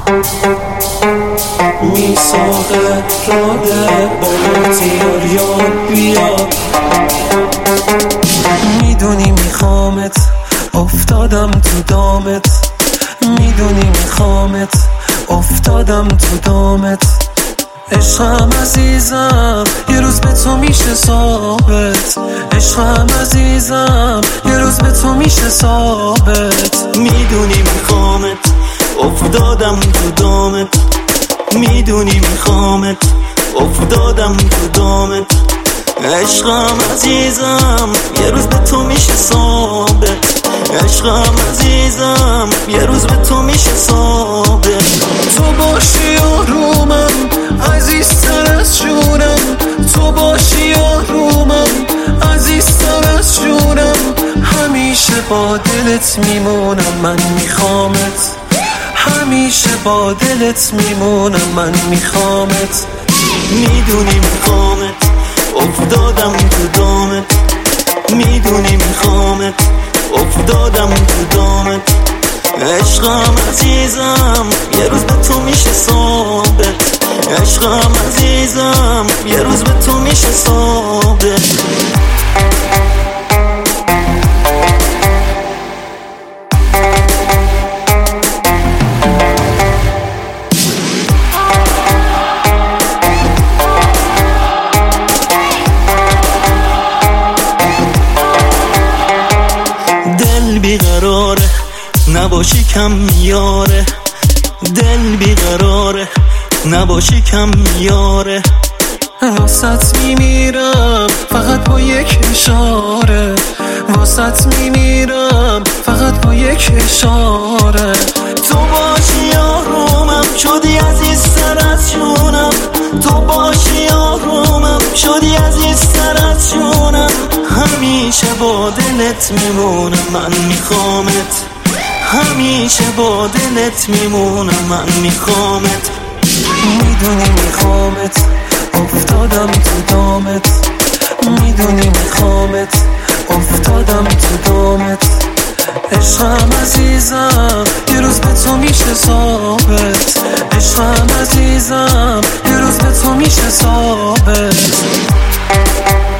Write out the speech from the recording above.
میساقه راده با اختیار یاد بیاد. میدونی میخوامت، افتادم تو دامت. میدونی میخوامت، افتادم تو دامت. عشقم عزیزم یه روز به تو میشه ثابت. عشقم عزیزم یه روز به تو میشه ثابت. میدونی میخوامت، افتادم تو دامت. میدونی میخوامت، افتادم تو دامت. عشقم عزیزم یه روز به تو میشه ثابت. عشقم عزیزم یه روز به تو میشه ثابت. تو باشی آرومم عزیزتر از جونم. تو باشی آرومم عزیزتر از جونم. همیشه با دلت میمونم، من میخوامت. همیشه با دلت میمونم، من میخوامت. میدونی میخوامت، افتادم تو دامت. میدونی میخوامت، افتادم تو دامت. عشقم عزیزم یه روز به تو میشه ثابت. عشقم عزیزم یه روز به تو میشه ثابت. دل بیقراره نباشی کم میاره. دل بیقراره نباشی کم میاره. واسط میمیرم فقط با یک اشاره. واسط میمیرم فقط با یک اشاره. تو باشی آرومم شدی عزیزتر از جونم. تو باشی آرومم شدی عزیزتر از جونم. همیشه با دلت میمونم، من میخوامت. همیشه با دلت میمونم، من میخوامت. میدونی میخوامت، افتادم تو دامت. میدونی میخوامت، افتادم تو دامت. عشقم عزیزم یه روز به تو میشه ثابت. عشقم عزیزم یه روز به تو میشه ثابت.